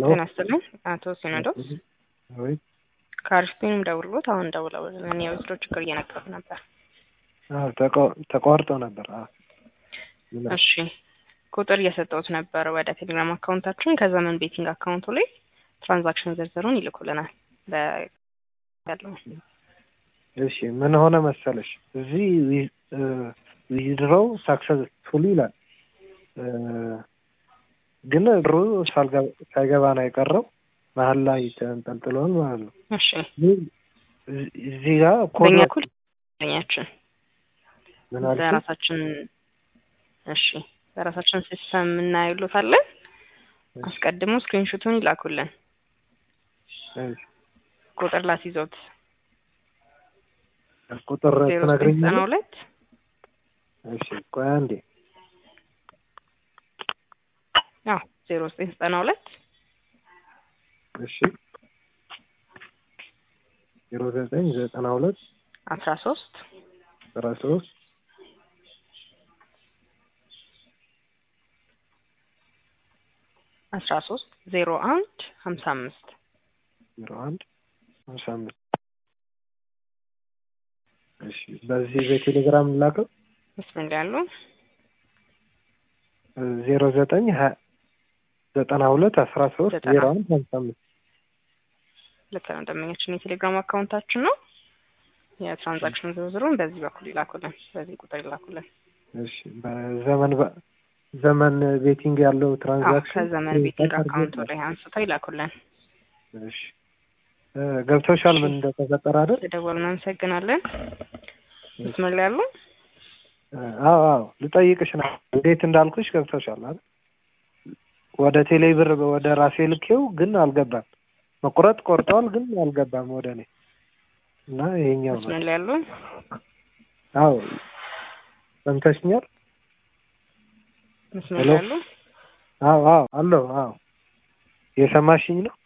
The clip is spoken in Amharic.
ተነስተን አቶ ሲኖዶስ ወይ ካርስፒንም ደውሎት አሁን ደውለው ለኔ ወስዶ ችግር እየነገሩ ነበር። ተቋርጦ ነበር። እሺ ቁጥር እየሰጠሁት ነበር ወደ ቴሌግራም አካውንታችን ከዘመን ቤቲንግ አካውንቱ ላይ ትራንዛክሽን ዝርዝሩን ይልኩልናል። ያለው እሺ ምን ሆነ መሰለሽ እዚህ ዊዝድሮው ሰክሰስፉል ይላል ግን ብሩ ሳይገባ ነው የቀረው መሀል ላይ ተንጠልጥሏል ማለት ነው። እሺ እዚህ ጋር ኮኛችን እሺ በራሳችን ሲስተም እናይሉታለን። አስቀድሞ ስክሪንሾቱን ይላኩልን። ቁጥር ላስይዞት ቁጥር ተናግረኛለህ? እሺ ቆይ አንዴ 0992 እሺ 0992 13 01 55 እሺ በዚህ በቴሌግራም ላከው መስመር ያለው 0992130155 ልክ ነው። ደንበኛችን የቴሌግራም አካውንታችን ነው። የትራንዛክሽን ዝርዝሩን በዚህ በኩል ይላኩልን፣ በዚህ ቁጥር ይላኩልን። እሺ በዘመን ቤቲንግ ያለው ትራንዛክሽን ከዘመን ቤቲንግ አካውንት ላይ አንስተው ይላኩልን። እሺ ገብቶሻል ምን እንደተፈጠረ አይደል? ደወልን። እናመሰግናለን። መስመር ላይ ያለው አዎ ልጠይቅሽ ነው እንዴት እንዳልኩሽ ገብቶሻል አይደል? ወደ ቴሌብር ወደ ራሴ ልኬው ግን አልገባም። መቁረጥ ቆርጠዋል ግን አልገባም ወደ እኔ እና ይሄኛው ነው። መስመር ላይ ያለው አዎ ሰምተሽኛል? መስመር ላይ ያለው አዎ የሰማሽኝ ነው?